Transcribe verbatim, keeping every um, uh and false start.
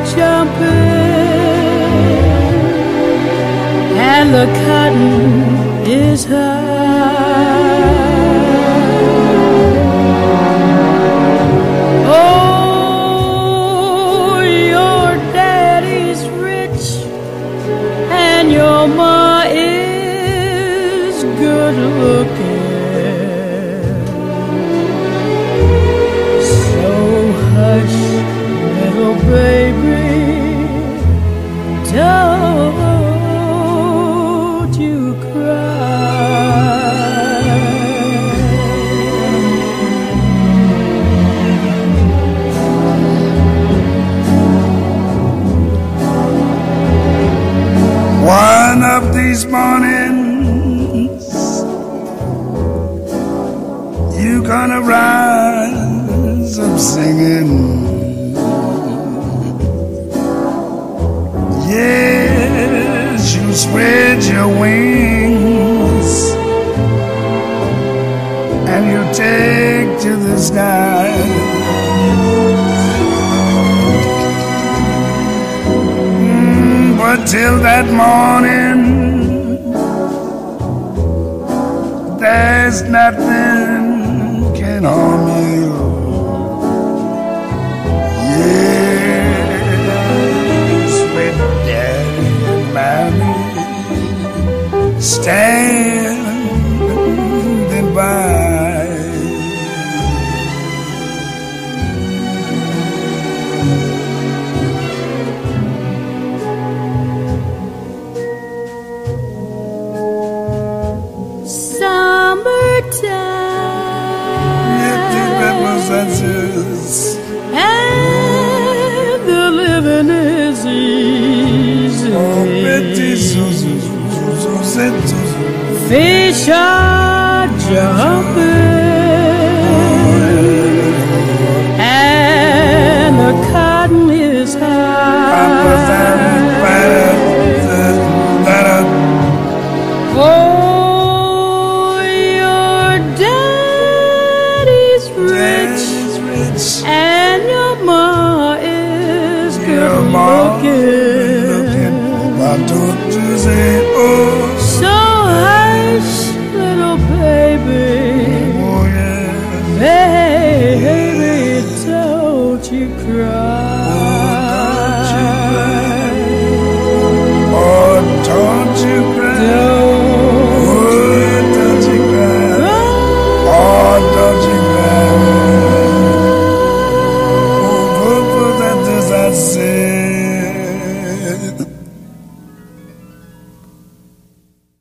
jumping, and the cotton is high. Oh, your daddy's rich, and your ma is good looking. So hush, little baby, don't you cry. One of these mornings you gonna rise up singing. Yes, you spread your wings and you take to the sky. Mm, but till that morning, there's nothing can harm you. Yes, with Daddy and Mommy standing by. And the living is easy. Fish are jumping, and the cotton is high. Oh, your daddy's rich, and your ma is good looking. Why don't you say